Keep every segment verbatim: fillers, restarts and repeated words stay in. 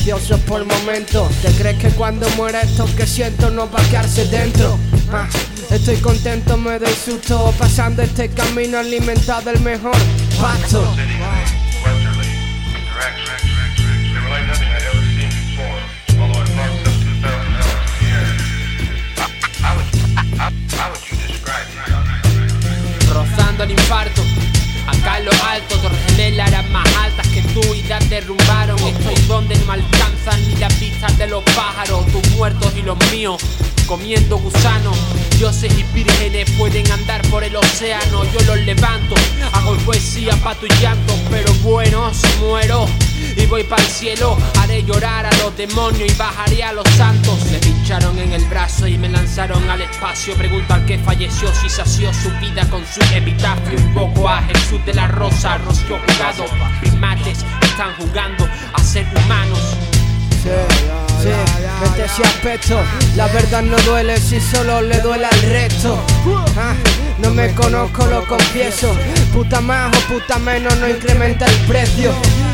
gracioso por momentos. ¿Te crees que cuando muera esto que siento no va a quedarse dentro? Ah, estoy contento, me doy susto, pasando este camino alimentado del mejor pasto. Rozando el infarto, acá en lo alto, torres gemelas eran más altas que tú y las derrumbaron. Estoy donde no me alcanzan ni las vistas de los pájaros, tus muertos y los míos comiendo gusanos. Dioses y vírgenes pueden andar por el océano, yo los levanto, hago poesía pa' tus llantos. Pero bueno, si muero y voy pa'l cielo, haré llorar a los demonios y bajaré a los santos. Me pincharon en el brazo y me lanzaron al espacio. Pregunto al que falleció si sació su vida con su epitafio. Invoco a Jesús de la Rosa, rostro jugado. Primates están jugando a ser humanos. Sí, sí, desde ese aspecto la verdad no duele si solo le duele al resto. Ah, no me conozco, lo confieso. Puta más o puta menos no incrementa el precio.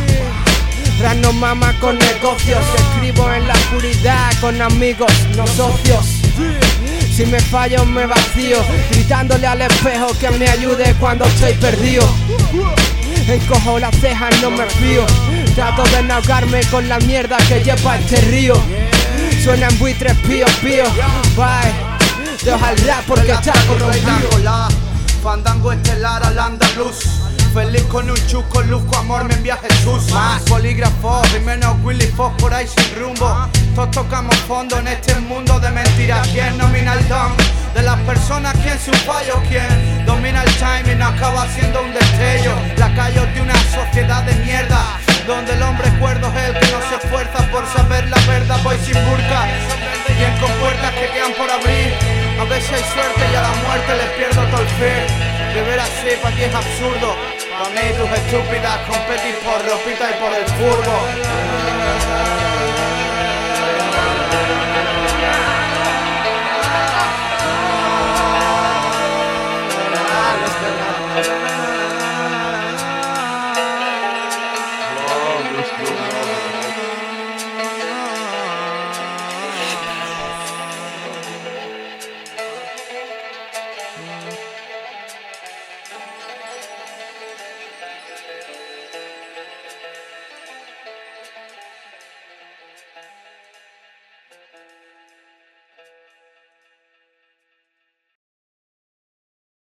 Ras no mama con negocios. Escribo en la oscuridad con amigos, no socios. Si me fallo me vacío, gritándole al espejo que me ayude cuando estoy perdido. Encojo las cejas, no me fío. Trato de no ahogarme con la mierda que lleva este río. Suenan buitres pío pío. Bye, deja el rap porque está corrompido. Fandango estelar al andaluz. Feliz con un chuco, luzco, amor me envía Jesús. Más polígrafos y menos Willy Fox por ahí sin rumbo. Todos tocamos fondo en este mundo de mentiras. ¿Quién domina el don de las personas? ¿Quién su fallo? ¿Quién domina el timing? Acaba siendo un destello. Lacayos de una sociedad de mierda, donde el hombre cuerdo es el que no se esfuerza por saber la verdad. Voy sin burka, bien con puertas que quedan por abrir. A veces hay suerte y a la muerte les pierdo todo el fe. Beber así pa' ti es absurdo. Pa' mí tus estúpidas competir por ropita y por el furbo.